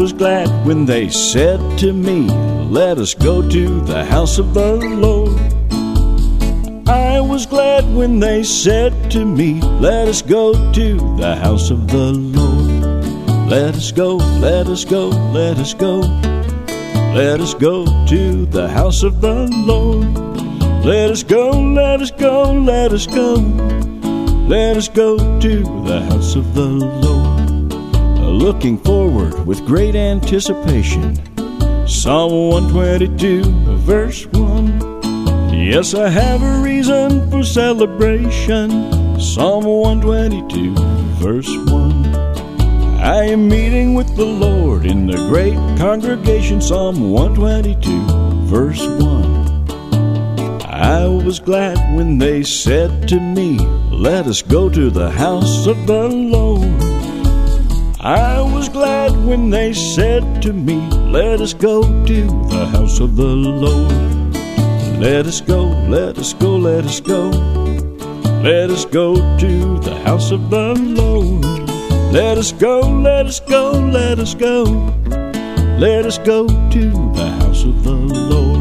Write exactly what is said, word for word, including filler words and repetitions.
was glad when they said to me, let us go to the house of the Lord. I was glad when they said to me, let us go to the house of the Lord. Let us go, let us go, let us go. Let us go to the house of the Lord. Let us go, let us go, let us go. Let us go to the house of the Lord. Looking forward with great anticipation. Psalm one twenty-two, verse one. Yes, I have a reason for celebration. Psalm one twenty-two, verse one. I am meeting with the Lord in the great congregation. Psalm one twenty-two, verse one. I was glad when they said to me, let us go to the house of the Lord. I was glad when they said to me, let us go to the house of the Lord. Let us go, let us go, let us go. Let us go to the house of the Lord. Let us go, let us go, let us go. Let us go to the house of the Lord.